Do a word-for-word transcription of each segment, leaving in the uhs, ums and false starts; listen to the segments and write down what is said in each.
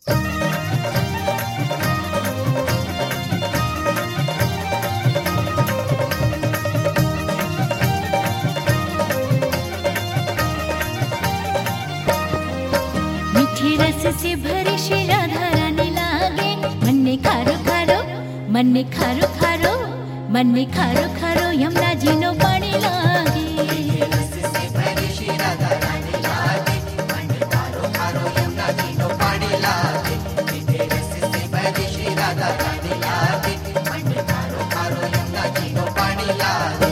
मीठे रस से भरे श्री राधा रानी लागे, मन ने खारो खारो, मन ने खारो खारो, मन ने खारो खारो यमुना जी नो पानी लागे। मीठे रस से भरे श्री राधा रानी लागे, मन ने खारो खारो यमुना जी नो पानी लागे। मीठे रस से भरे श्री राधा रानी लागे, मन ने खारो खारो यमुना जी नो पानी लागे।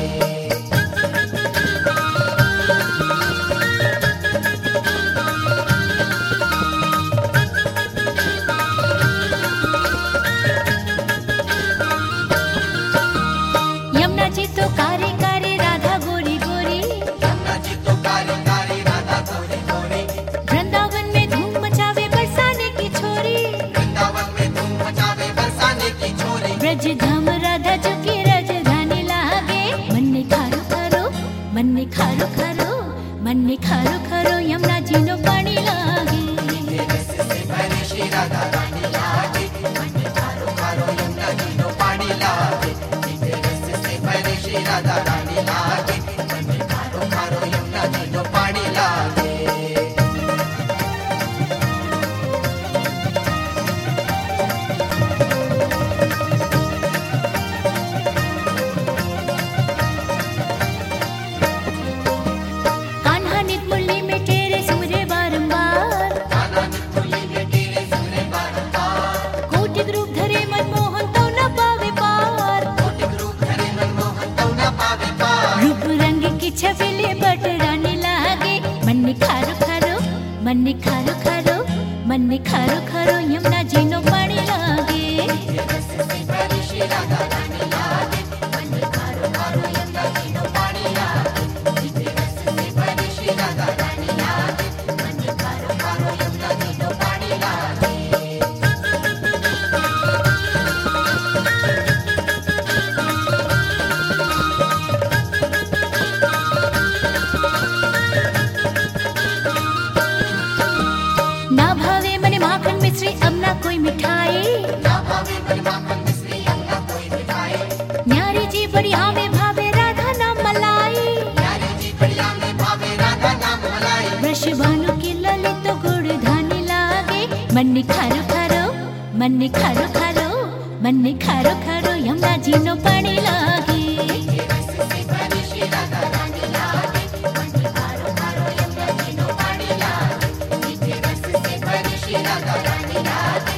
यमुना जी तो कारे कारे राधा गोरी गोरी, यमुना जी तो काली काली राधा गोरी गोरी, वृंदावन में धूम मचावे बरसाने की छोरी। वृंदावन में धूम मचावे बरसाने की छोरी। ब्रज धाम राधा जो की राजधानी लागे, मन ने खारो खारो, मन ने खारो खारो, मन ने खारो खारो यमुना जी नो पानी लागे। मीठे रस से भरे श्री राधा रानी लागे, मन ने खारो खारो यमुना जी नो पानी लागे। मीठे रस से भरे श्री राधा रानी लागे, मन ने खारो खारो यमुना जी नो पानी लागे। कान्हा नित मुरली में तेरे सुमरे बारंबार, कान्हा नित मुरली में तेरे सुमरे बारंबार, कोटि रूप धरे मनमोहन तो न पावे पार। कोटि रूप धरे मनमोहन तो न पावे पार। रूप रंग की छबिले बट रानी लागे, मन ने खारो खारो, मन ने खारो खारो, मन ने खारो खारो यमुना जी नो पानी लागे। मीठे रस से भरे श्री राधा रानी लागे, मन ने खारो खारो यमुना जी नो पानी लागे। मीठे रस से भरे श्री राधा रानी लागे, मन ने खारो खारो यमुना जी नो पानी लागे। ना भावे मने माखन मिश्री अब ना कोई मिठाई, ना भावे मन माखन मिश्री अब ना कोई मिठाई। न्यारी जी बढ़िया में भावे राधा नाम मलाई। प्यारी जी बढ़िया में भावे राधा नाम मलाई। वृष भानु की ललित गुड़ धानी लागे, मन ने खारो खारो, मन ने खारो खारो, मन ने खारो खारो यमुना जी नो पानी लागे। मीठे रस से भरे श्री राधा रानी लागे, मन ने खारो खारो यमुना जी नो पानी लागे। मीठे रस से भरे श्री राधा रानी लागे,